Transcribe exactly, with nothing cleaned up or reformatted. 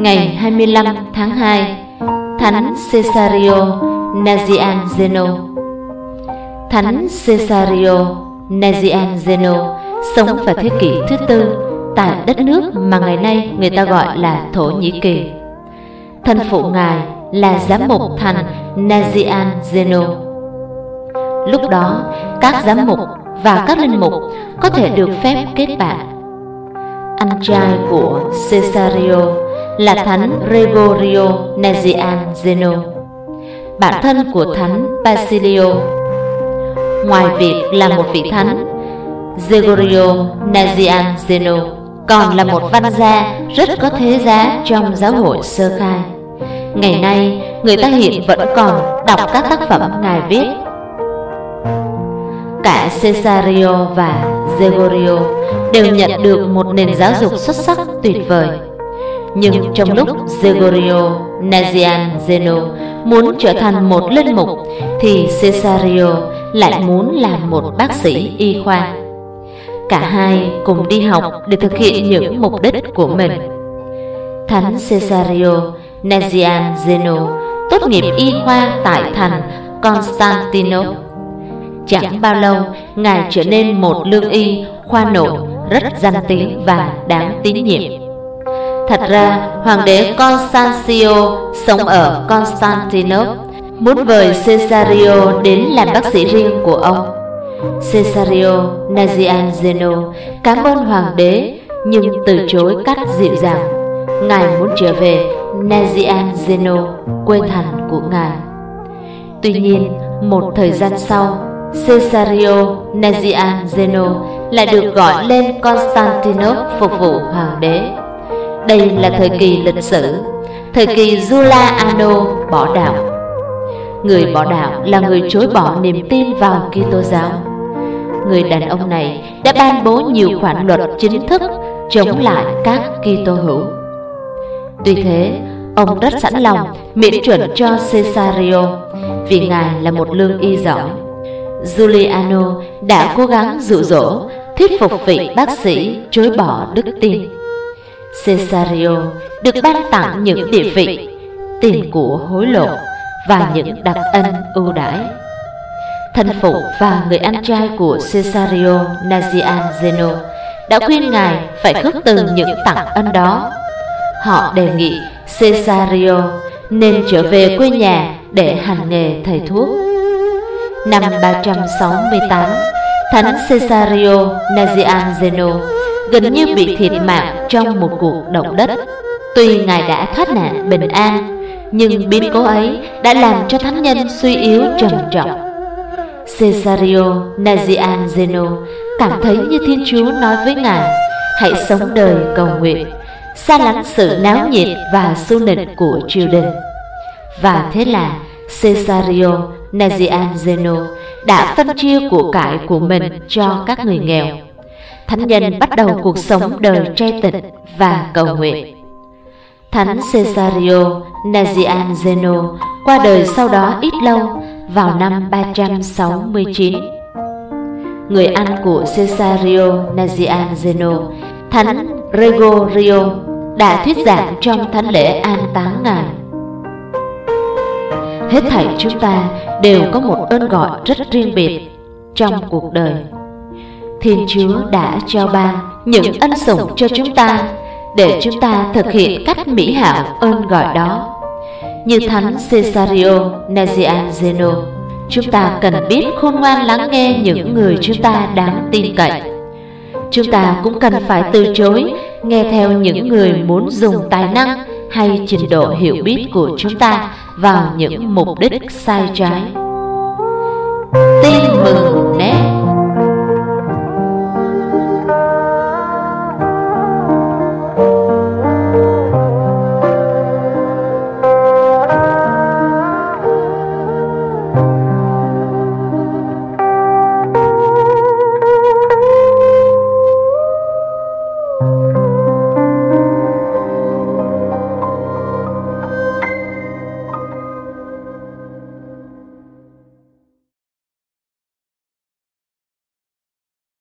ngày hai mươi lăm tháng hai, Thánh Cesario Nazianzeno. Thánh Cesario Nazianzeno sống vào thế kỷ thứ tư tại đất nước mà ngày nay người ta gọi là Thổ Nhĩ Kỳ. Thân phụ ngài là giám mục thành Nazianzeno. Lúc đó, các giám mục và các linh mục có thể được phép kết bạn. Anh trai của Cesario là Thánh Gregorio Nazianzeno, bạn thân của Thánh Basilio. Ngoài việc là một vị thánh, Gregorio Nazianzeno còn là một văn gia rất có thế giá trong giáo hội sơ khai. Ngày nay, người ta hiện vẫn còn đọc các tác phẩm ngài viết. Cả Cesario và Gregorio đều nhận được một nền giáo dục xuất sắc tuyệt vời. Nhưng trong lúc Gregorio Nazianzeno muốn trở thành một linh mục, thì Cesario lại muốn làm một bác sĩ y khoa. Cả hai cùng đi học để thực hiện những mục đích của mình. Thánh Cesario Nazianzeno tốt nghiệp y khoa tại thành Constantinople. Chẳng bao lâu, ngài trở nên một lương y khoa nội rất danh tiếng và đáng tín nhiệm. Thật ra, hoàng đế Constancio sống ở Constantinople muốn mời Cesario đến làm bác sĩ riêng của ông. Cesario Nazianzeno cảm ơn hoàng đế nhưng từ chối cách dịu dàng. Ngài muốn trở về Nazianzeno, quê thành của ngài. Tuy nhiên, một thời gian sau, Cesario Nazianzeno lại được gọi lên Constantinople phục vụ hoàng đế. Đây là thời kỳ lịch sử, thời kỳ Giuliano bỏ đạo. Người bỏ đạo là người chối bỏ niềm tin vào Kitô giáo. Người đàn ông này đã ban bố nhiều khoản luật chính thức chống lại các Kitô hữu. Tuy thế, ông rất sẵn lòng miễn chuẩn cho Cesario vì ngài là một lương y giỏi. Giuliano đã cố gắng dụ dỗ, thuyết phục vị bác sĩ chối bỏ đức tin. Cesario được ban tặng những địa vị, tiền của hối lộ và những đặc ân ưu đãi. Thân phụ và người anh trai của Cesario Nazianzeno đã khuyên ngài phải khước từ những tặng ân đó. Họ đề nghị Cesario nên trở về quê nhà để hành nghề thầy thuốc. Năm ba trăm sáu mươi tám, Thánh Cesario Nazianzeno gần như bị thiệt mạng trong một cuộc động đất. Tuy ngài đã thoát nạn bình an, nhưng biến cố ấy đã làm cho thánh nhân suy yếu trầm trọng. Cesario Nazianzeno cảm thấy như Thiên Chúa nói với ngài: hãy sống đời cầu nguyện, xa lánh sự náo nhiệt và xu nịnh của triều đình. Và thế là Cesario Nazianzeno đã phân chia của cải của mình cho các người nghèo. Thánh nhân bắt đầu cuộc sống đời trai tịnh và cầu nguyện. Thánh Cesario Nazianzeno qua đời sau đó ít lâu, vào năm ba trăm sáu mươi chín. Người anh của Cesario Nazianzeno, Thánh Gregorio, đã thuyết giảng trong thánh lễ an táng ngài. Hết thảy chúng ta đều có một ơn gọi rất riêng biệt trong cuộc đời. Thiên Chúa đã trao ban những ân sủng cho chúng ta để chúng ta thực hiện cách mỹ hảo ơn gọi đó. Như Thánh Cesario Nazianzeno, chúng ta cần biết khôn ngoan lắng nghe những người chúng ta đáng tin cậy. Chúng ta cũng cần phải từ chối nghe theo những người muốn dùng tài năng hay trình độ hiểu biết của chúng ta vào những mục đích sai trái. Tin mừng